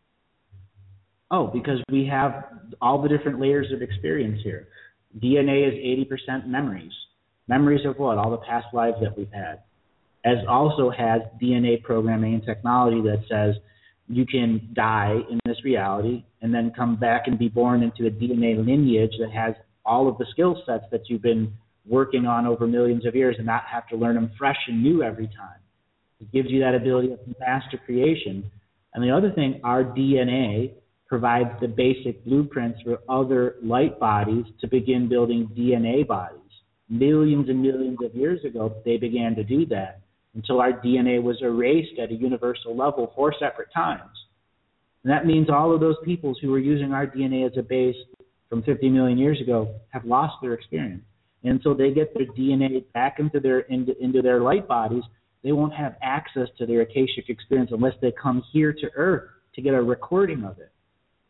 Oh, because we have all the different layers of experience here. DNA is 80% memories. Memories of what? All the past lives that we've had. As also has DNA programming and technology that says you can die in this reality and then come back and be born into a DNA lineage that has all of the skill sets that you've been working on over millions of years and not have to learn them fresh and new every time. It gives you that ability of master creation. And the other thing, our DNA provides the basic blueprints for other light bodies to begin building DNA bodies. Millions and millions of years ago, they began to do that until our DNA was erased at a universal level 4 separate times. And that means all of those peoples who were using our DNA as a base from 50 million years ago have lost their experience. And until they get their DNA back into their light bodies, they won't have access to their Akashic experience unless they come here to Earth to get a recording of it.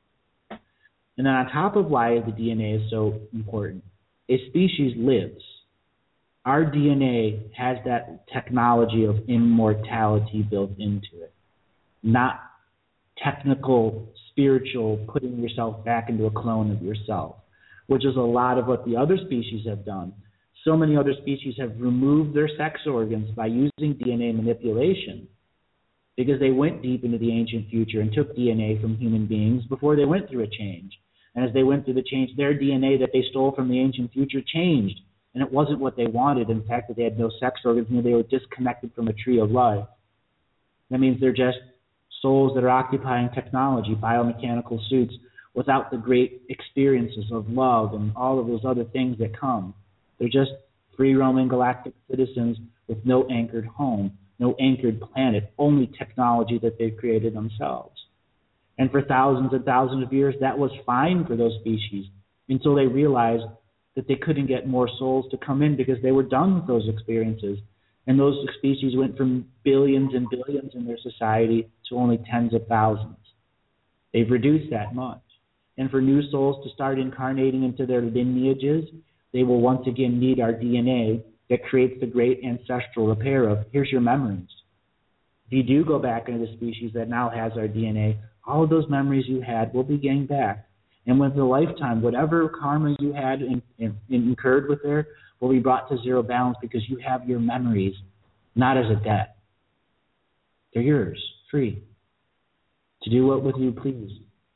And then on top of why the DNA is so important, a species lives. Our DNA has that technology of immortality built into it, not technical, spiritual, putting yourself back into a clone of yourself, which is a lot of what the other species have done. So many other species have removed their sex organs by using DNA manipulation because they went deep into the ancient future and took DNA from human beings before they went through a change. And as they went through the change, their DNA that they stole from the ancient future changed. And it wasn't what they wanted. In fact, that they had no sex organs, and they were disconnected from a tree of life. That means they're just souls that are occupying technology, biomechanical suits, without the great experiences of love and all of those other things that come. They're just free-roaming galactic citizens with no anchored home, no anchored planet, only technology that they've created themselves. And for thousands and thousands of years, that was fine for those species until they realized that they couldn't get more souls to come in because they were done with those experiences. And those species went from billions and billions in their society to only tens of thousands. They've reduced that much. And for new souls to start incarnating into their lineages, they will once again need our DNA that creates the great ancestral repair of, here's your memories. If you do go back into the species that now has our DNA, all of those memories you had will be gained back. And with the lifetime, whatever karma you had incurred with there will be brought to zero balance because you have your memories, not as a debt. They're yours, free, to do what with you please.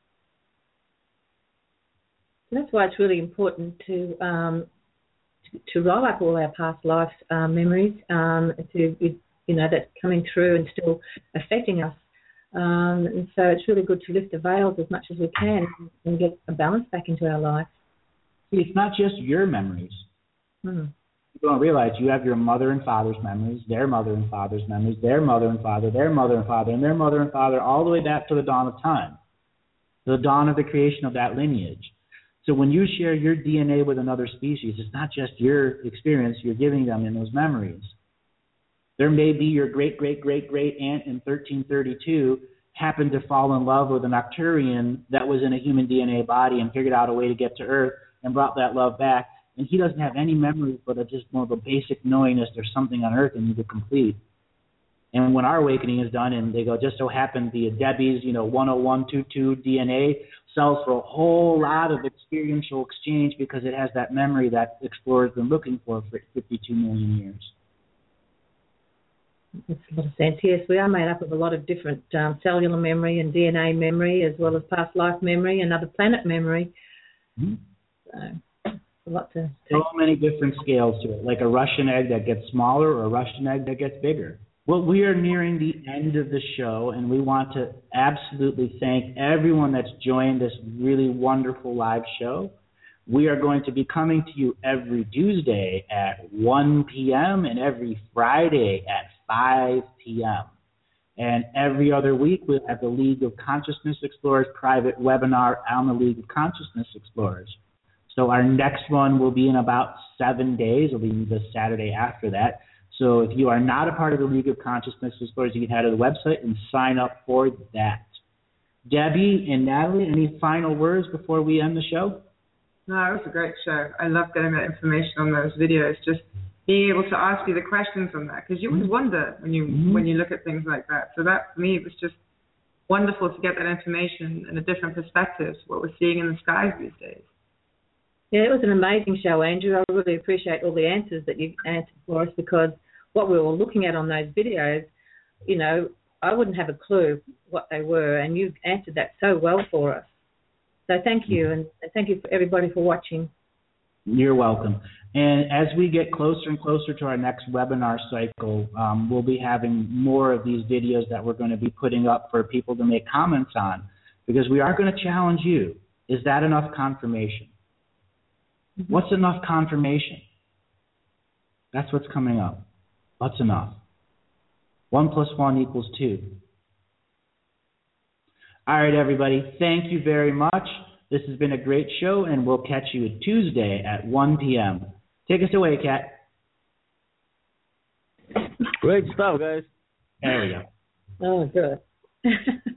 That's why it's really important to roll up all our past life memories, that's coming through and still affecting us. And so it's really good to lift the veils as much as we can and get a balance back into our life. See, it's not just your memories. Mm-hmm. You don't realize you have your mother and father's memories, their mother and father's memories, their mother and father, their mother and father, and their mother and father, all the way back to the dawn of time, the dawn of the creation of that lineage. So when you share your DNA with another species, it's not just your experience you're giving them in those memories. There may be your great-great-great-great-aunt in 1332 happened to fall in love with an Arcturian that was in a human DNA body and figured out a way to get to Earth and brought that love back. And he doesn't have any memories but just more of a basic knowingness there's something on Earth that needs to complete. And when our awakening is done and they go, just so happened the Debbie's, 10122 DNA sells for a whole lot of experiential exchange because it has that memory that explorers been looking for 52 million years. Makes a lot of sense. Yes, we are made up of a lot of different cellular memory and DNA memory, as well as past life memory and other planet memory. Mm-hmm. So, a lot to so many different scales to it, like a Russian egg that gets smaller or a Russian egg that gets bigger. Well, we are nearing the end of the show, and we want to absolutely thank everyone that's joined this really wonderful live show. We are going to be coming to you every Tuesday at 1 p.m. and every Friday at 5 p.m. And every other week, we'll have the League of Consciousness Explorers private webinar on the League of Consciousness Explorers. So our next one will be in about 7 days. It'll be the Saturday after that. So if you are not a part of the League of Consciousness Explorers, you can head to the website and sign up for that. Debbie and Natalie, any final words before we end the show? No, it was a great show. I love getting that information on those videos, just being able to ask you the questions on that, because you always wonder when you look at things like that. So that, for me, it was just wonderful to get that information and a different perspective, what we're seeing in the skies these days. Yeah, it was an amazing show, Andrew. I really appreciate all the answers that you answered for us, because what we were looking at on those videos, I wouldn't have a clue what they were, and you answered that so well for us. So thank you, and thank you for everybody for watching. You're welcome. And as we get closer and closer to our next webinar cycle, we'll be having more of these videos that we're going to be putting up for people to make comments on, because we are going to challenge you. Is that enough confirmation? Mm-hmm. What's enough confirmation? That's what's coming up. What's enough? 1 + 1 = 2. All right, everybody. Thank you very much. This has been a great show, and we'll catch you Tuesday at 1 p.m. Take us away, Kat. Great stuff, guys. There we go. Oh, good.